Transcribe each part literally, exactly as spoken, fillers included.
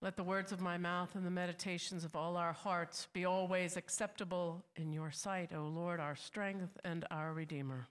Let the words of my mouth and the meditations of all our hearts be always acceptable in your sight, O Lord, our strength and our Redeemer.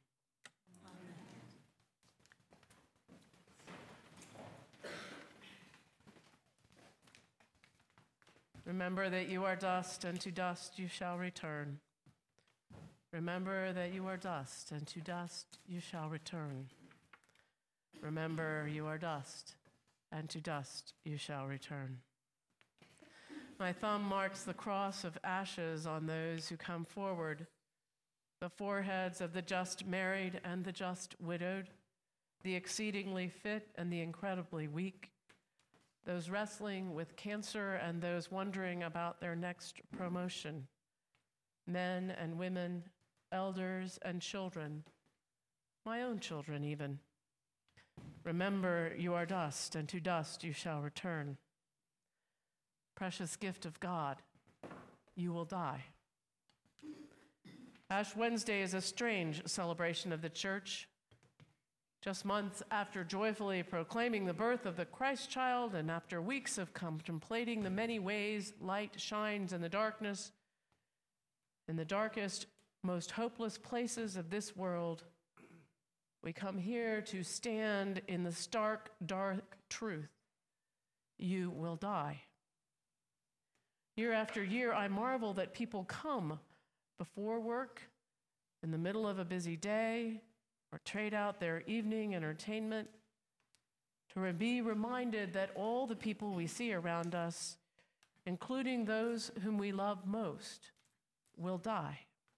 Remember that you are dust, and to dust you shall return. Remember that you are dust, and to dust you shall return. Remember you are dust, and to dust you shall return. My thumb marks the cross of ashes on those who come forward, the foreheads of the just married and the just widowed, the exceedingly fit and the incredibly weak, those wrestling with cancer and those wondering about their next promotion, men and women, elders and children, my own children even. Remember, you are dust, and to dust you shall return. Precious gift of God, you will die. Ash Wednesday is a strange celebration of the church. Just months after joyfully proclaiming the birth of the Christ child, and after weeks of contemplating the many ways light shines in the darkness, in the darkest, most hopeless places of this world, we come here to stand in the stark, dark truth. You will die. Year after year, I marvel that people come before work, in the middle of a busy day, or trade out their evening entertainment to be reminded that all the people we see around us, including those whom we love most, will die.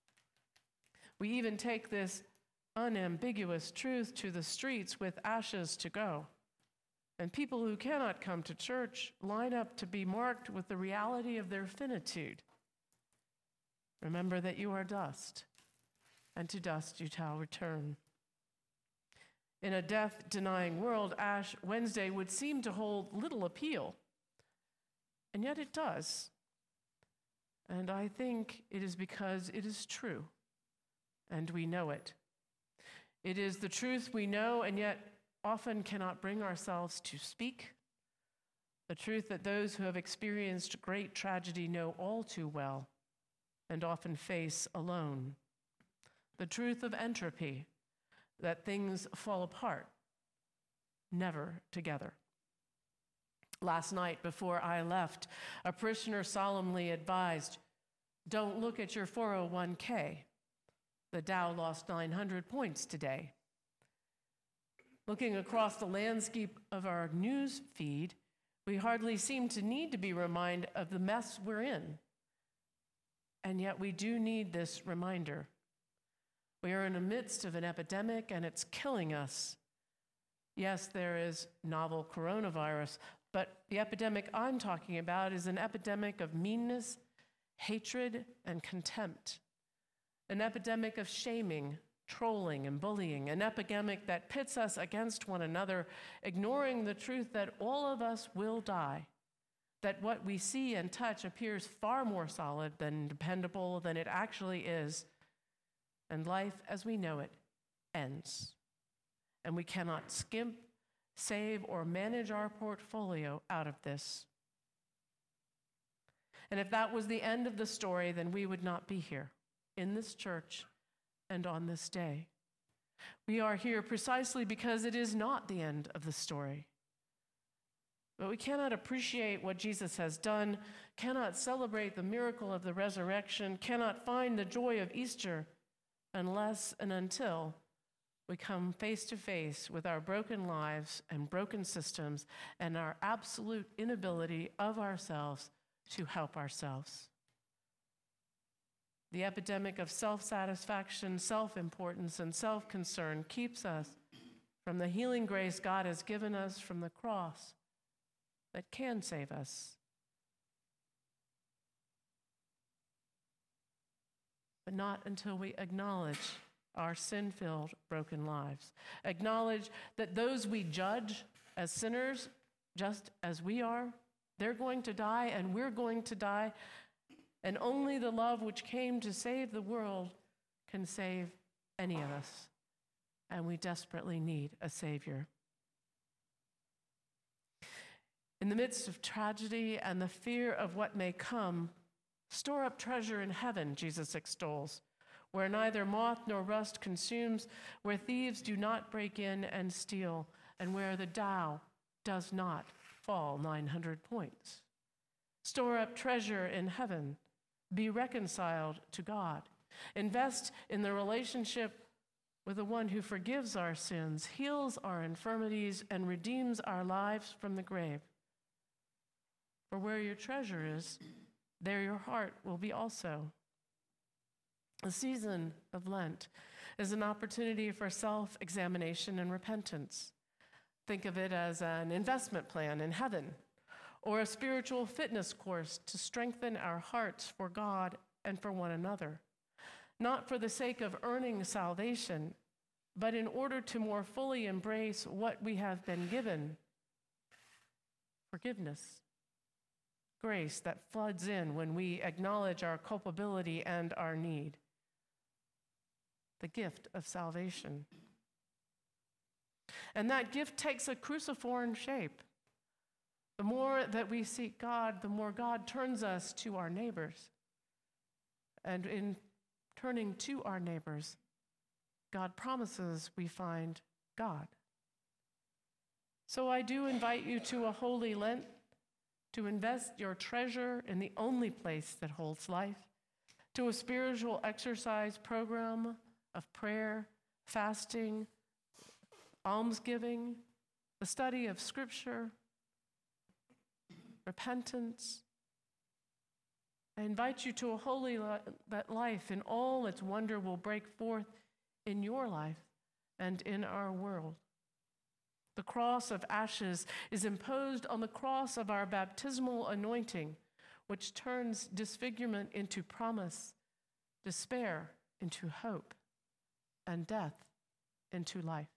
We even take this unambiguous truth to the streets with ashes to go. And people who cannot come to church line up to be marked with the reality of their finitude. Remember that you are dust, and to dust you shall return. In a death-denying world, Ash Wednesday would seem to hold little appeal, and yet it does. And I think it is because it is true, and we know it. It is the truth we know and yet often cannot bring ourselves to speak, the truth that those who have experienced great tragedy know all too well and often face alone, the truth of entropy, that things fall apart, never together. Last night, before I left, a parishioner solemnly advised, don't look at your four oh one k. The Dow lost nine hundred points today. Looking across the landscape of our news feed, we hardly seem to need to be reminded of the mess we're in. And yet we do need this reminder. We are in the midst of an epidemic, and it's killing us. Yes, there is novel coronavirus, but the epidemic I'm talking about is an epidemic of meanness, hatred, and contempt. An epidemic of shaming, trolling, and bullying. An epidemic that pits us against one another, ignoring the truth that all of us will die. That what we see and touch appears far more solid than dependable than it actually is. And life as we know it ends. And we cannot skimp, save, or manage our portfolio out of this. And if that was the end of the story, then we would not be here in this church and on this day. We are here precisely because it is not the end of the story. But we cannot appreciate what Jesus has done, cannot celebrate the miracle of the resurrection, cannot find the joy of Easter unless and until we come face to face with our broken lives and broken systems and our absolute inability of ourselves to help ourselves. The epidemic of self-satisfaction, self-importance, and self-concern keeps us from the healing grace God has given us from the cross that can save us. But not until we acknowledge our sin-filled, broken lives. Acknowledge that those we judge as sinners, just as we are, they're going to die and we're going to die. And only the love which came to save the world can save any of us. And we desperately need a Savior. In In the midst of tragedy and the fear of what may come, store up treasure in heaven, Jesus extols, where neither moth nor rust consumes, where thieves do not break in and steal, and where the Tao does not fall nine hundred points. Store up treasure in heaven. Be reconciled to God. Invest in the relationship with the one who forgives our sins, heals our infirmities, and redeems our lives from the grave. For where your treasure is, there your heart will be also. The season of Lent is an opportunity for self-examination and repentance. Think of it as an investment plan in heaven, or a spiritual fitness course to strengthen our hearts for God and for one another, not for the sake of earning salvation, but in order to more fully embrace what we have been given: forgiveness, grace that floods in when we acknowledge our culpability and our need, the gift of salvation. And that gift takes a cruciform shape. The more that we seek God, the more God turns us to our neighbors. And in turning to our neighbors, God promises we find God. So I do invite you to a holy Lent, to invest your treasure in the only place that holds life, to a spiritual exercise program of prayer, fasting, almsgiving, the study of Scripture, repentance. I invite you to a holy li- that life in all its wonder will break forth in your life and in our world. The cross of ashes is imposed on the cross of our baptismal anointing, which turns disfigurement into promise, despair into hope, and death into life.